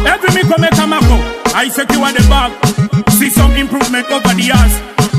Every me come make a mako, I secure the bag. See some improvement over the years.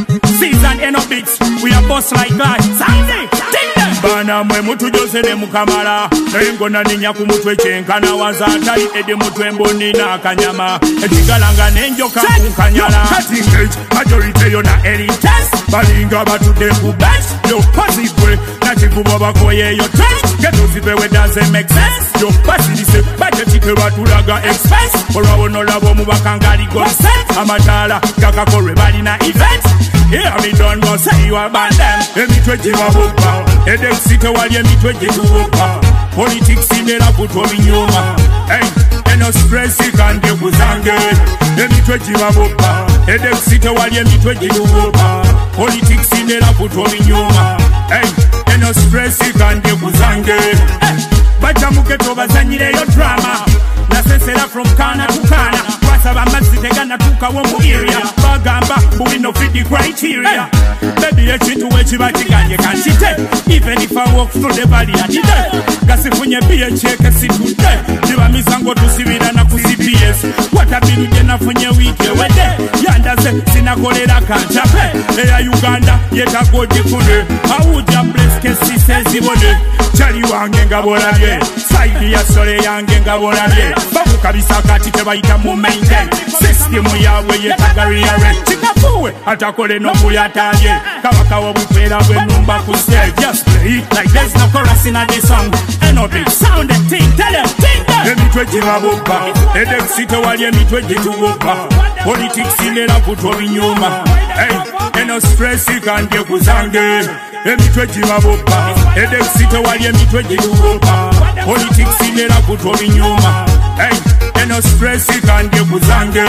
Season end up bits, we are boss like that. Sandy, bana mwe mutu jose ne mukamala. Nengo na ninya kumutwe chenkana wazatali ede mutwe mboni na akanyama. Echigalanga nenjoka mukanyala. Cutting edge, majority yona elites. Balinga batude kubest. Yo passively, na chikubo bakoye yo trash. Geto zipewe doesn't make sense. Yo pasilise, budget batulaga expense. Orawo no labo mubakangali go set. Amatala, kakakore bali na events. Yeah, me done go say you abandon. Emitwe jibabuka. Edexite wali emitwe jitubuka. Politics inera kutwa minyuma. Hey, eno stress ikande kuzange. Emitwe jibabuka. Edexite wali emitwe jitubuka. Politics inera kutwa minyuma. Hey, eno stress ikande kuzange. Bacha muketo bazanyire yo drama. Nasesera from Kana to Kana. Wasaba mazite gana tuka wo mu area. Bagamba we no fit the criteria. Baby echitu wechibatiganye kanchite. Even if I walk through the valley at the day. Gasifunye biye cheke si today. Jiba misango tusibira na ku CPS. Watabiruje nafunye wike wede. Yandaze sinakolera kanchape. Eya Uganda yetagoji kune. Awuja bless kesi sezibone. Chali wange ngabolabye. Saidi ya sole yange ngabolabye. Babu kabisa kati tebaita mu maintain. System yawe yetagariare. Chikafuwe atakole no muyatalye. Kabaka wabupera bwe numba ku stage. Just play it like there's no chorus in this song. And no big sound and ting. Tell them ting them. Emitwe jibabuka. Edexite wali emitwe jitubuka. Politics inera kutwa binyuma. Hey, eno stress ikanje kuzange. Emitwe jibabuka. Edexite wali emitwe jitubuka. Politics inera kutwa binyuma. Hey, eno stress ikanje kuzange.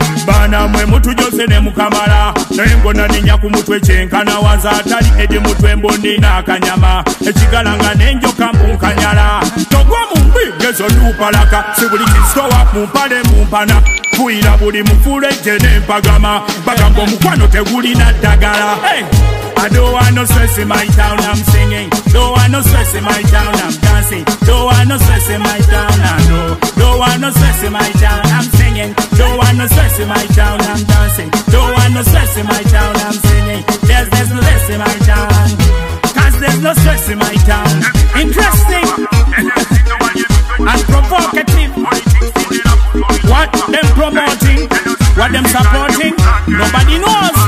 Bana mwe mutu jose ne mukamala. Nengo na ninya kumutwe chenkana wazatali edi mutwe mboni na akanyama. Echigalanga nenjo kampu kanyala. Togwa mumbi gezo lupalaka. Sibuli kistowa mumpale mumpana. Kuila buli mufule jene mpagama. Bagambo mukwano teguli na dagala. Hey, I don't want no stress in my town, I'm singing. Don't want no stress in my town, I'm dancing. Don't want no stress in my town, I know. Don't want no stress in my town, I'm singing. Don't want no stress in my town, I'm dancing. Don't want no stress in my town, I'm singing. There's no stress in my town, cause there's no stress in my town. Interesting and provocative. What them promoting, what them supporting, nobody knows.